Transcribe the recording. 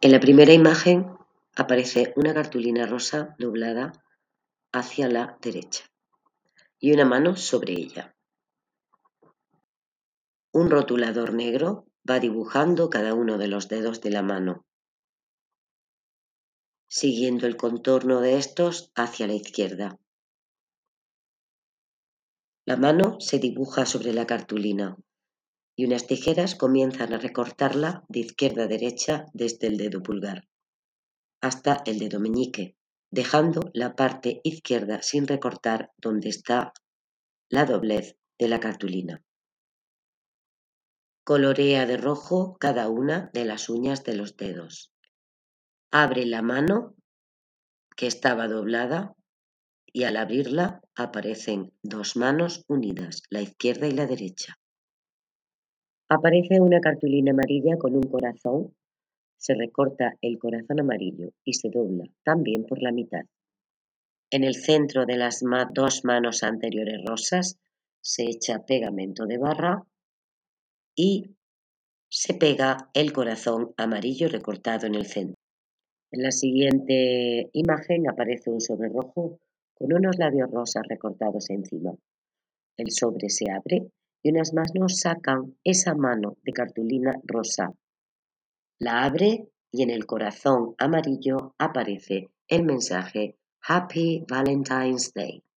En la primera imagen aparece una cartulina rosa doblada hacia la derecha y una mano sobre ella. Un rotulador negro va dibujando cada uno de los dedos de la mano, siguiendo el contorno de estos hacia la izquierda. La mano se dibuja sobre la cartulina y unas tijeras comienzan a recortarla de izquierda a derecha desde el dedo pulgar hasta el dedo meñique, dejando la parte izquierda sin recortar donde está la doblez de la cartulina. Colorea de rojo cada una de las uñas de los dedos. Abre la mano que estaba doblada y al abrirla aparecen dos manos unidas, la izquierda y la derecha. Aparece una cartulina amarilla con un corazón. Se recorta el corazón amarillo y se dobla también por la mitad. En el centro de las dos manos anteriores rosas se echa pegamento de barra y se pega el corazón amarillo recortado en el centro. En la siguiente imagen aparece un sobre rojo con unos labios rosas recortados encima. El sobre se abre y unas manos sacan esa mano de cartulina rosa. La abre y en el corazón amarillo aparece el mensaje Happy Valentine's Day.